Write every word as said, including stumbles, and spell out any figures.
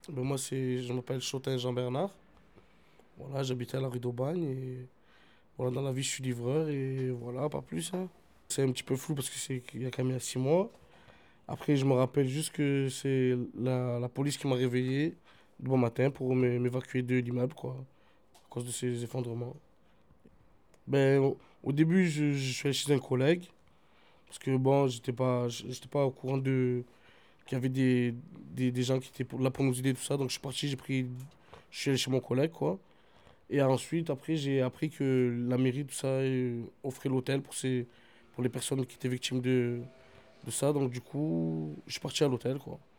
Ben moi, c'est, je m'appelle Chotin Jean-Bernard. Voilà, j'habitais à la rue d'Aubagne et voilà, dans la vie, je suis livreur et voilà, pas plus, hein. C'est un petit peu flou parce que c'est il y a quand même il y a six mois. Après, je me rappelle juste que c'est la, la police qui m'a réveillé le bon matin pour m'é- m'évacuer de l'immeuble, quoi, à cause de ces effondrements. Ben, au, au début, je, je suis allé chez un collègue parce que bon, j'étais pas, j'étais pas au courant de qu'il y avait des, des, des gens qui étaient pour- là pour nous aider, tout ça. Donc, je suis parti, j'ai pris, je suis allé chez mon collègue, quoi. Et ensuite, après, j'ai appris que la mairie, tout ça, euh, offrait l'hôtel pour, ces, pour les personnes qui étaient victimes de, de ça. Donc, du coup, je suis parti à l'hôtel, quoi.